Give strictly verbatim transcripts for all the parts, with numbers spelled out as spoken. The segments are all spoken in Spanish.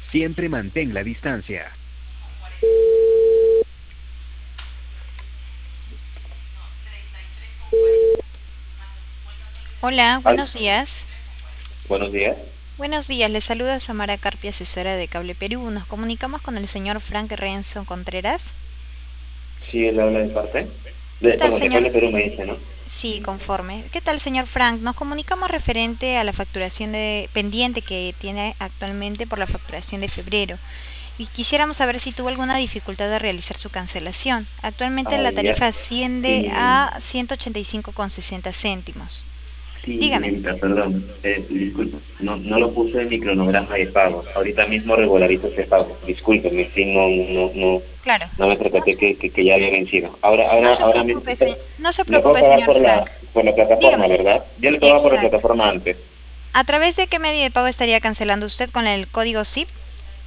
Siempre mantén la distancia. Hola, Al- buenos días. Buenos días. Buenos días, les saluda Samara Carpia, asesora de Cable Perú. Nos comunicamos con el señor Frank Renzo Contreras. Sí, él habla de parte. ¿Qué De, tal, perdón, de señor? Cable Perú me dice, ¿no? Sí, conforme. ¿Qué tal, señor Frank? Nos comunicamos referente a la facturación de pendiente que tiene actualmente por la facturación de febrero. Y quisiéramos saber si tuvo alguna dificultad de realizar su cancelación. Actualmente Ah, la ya. tarifa asciende Sí, a ciento ochenta y cinco con sesenta céntimos. sí, Dígame. señorita, perdón. Eh, disculpe, no, no lo puse en mi cronograma de pagos. Ahorita mismo regularizo ese pago. Discúlpeme, sí, no, no, no, Claro. no me No percaté se, que, que, que ya había vencido. Ahora, no ahora, se ahora mismo, preocupe, se- no se le puedo preocupe, pagar señor por Frank. la, por la plataforma, Dígame. ¿verdad? Yo le pagaba por la Exacto. plataforma antes. ¿A través de qué medio de pago estaría cancelando usted con el código S I P?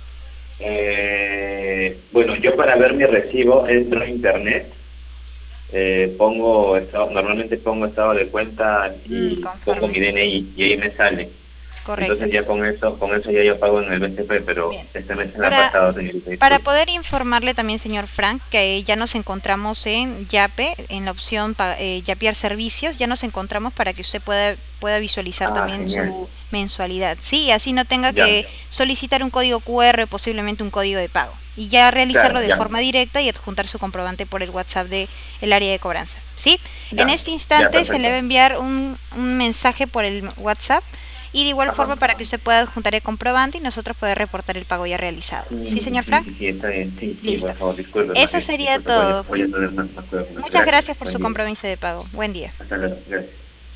Eh, bueno, yo para ver mi recibo entro a internet. Eh, pongo estado, normalmente pongo estado de cuenta Mm, y pongo conforme. mi D N I y ahí me sale. Correcto. Entonces ya con eso, con eso ya yo pago en el B C P, pero Bien. este mes se me ha Para, pasado, señorita, para disculpe. poder informarle también, señor Frank, que ya nos encontramos en Yape, en la opción pa- eh, Yapear Servicios, ya nos encontramos para que usted pueda, pueda visualizar Ah, también genial. su mensualidad. Sí, así no tenga Ya, que solicitar un código Q R, posiblemente un código de pago. Y ya realizarlo claro, de ya, forma directa y adjuntar su comprobante por el WhatsApp del el área de cobranza. ¿Sí? En ya, este ya, instante se le va a perfecto. enviar un, un mensaje por el WhatsApp y de igual forma Ajá. para que usted pueda adjuntar el comprobante y nosotros poder reportar el pago ya realizado. ¿Sí, Sí, señor sí, Frank? sí, sí, está bien. Sí, sí, Listo. por favor, disculpe más Eso bien. sería Disculpe, voy a, todo. voy a tener más, más cuidado con eso. Muchas Gracias. gracias por Buen su día. compromiso de pago. Buen día. Hasta luego. Gracias.